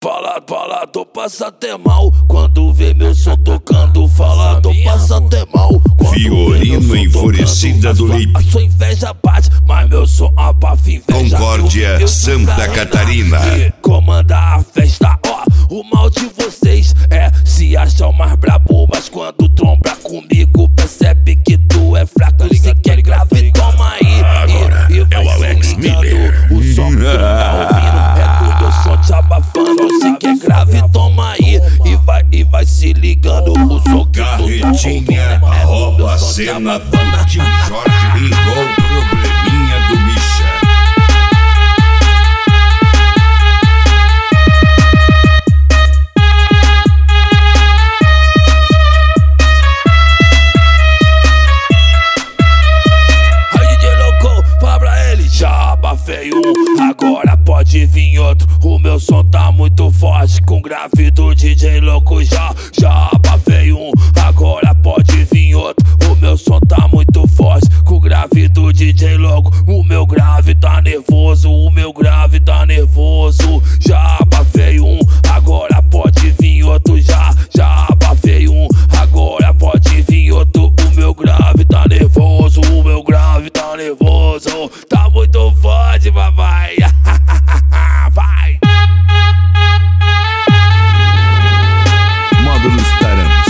Falador passa até mal quando vê meu som tocando. Falador passa até mal quando Fiorino Enfurecida do Lip. A sua inveja bate, mas meu som abafa inveja. Concórdia, Santa Catarina. Que comanda a festa, ó. O mal de vocês é se achar o mais brabo, mas quando tromba comigo percebe que tu é fraco. Se quer grave, toma aí. Agora é o Alex Miller. O som que tu tá ouvindo é do meu som te abafando. Se quer grave, toma aí. E vai se ligando. O som que tu tá ouvindo Carretinha, é do arroba meu som te cena do abafando. tio Jorge. Igual probleminha do Misha. Já abafei um, agora pode vir outro. O meu som tá muito forte, com grave do DJ louco. Já abafei um, agora pode vir outro. O meu som tá muito forte, com grave do DJ louco. O meu grave tá nervoso, o meu grave tá nervoso. Já abafei um, agora pode vir outro. Já abafei um, agora pode vir outro. O meu grave tá nervoso, o meu grave tá nervoso. Tá muito forte, papai. Vai. Módulos Taranos.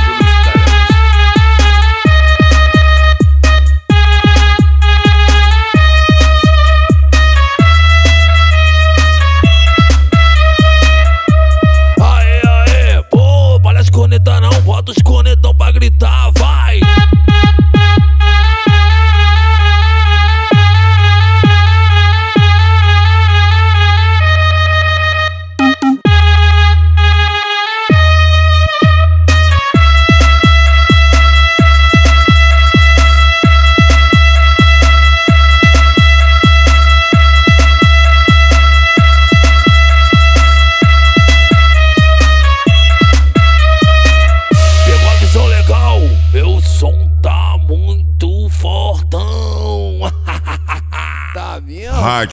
Aê, pô, para as cornetas não, bota os cornetão pra gritar, vai. Meu som tá muito fortão. Tá mesmo? Hard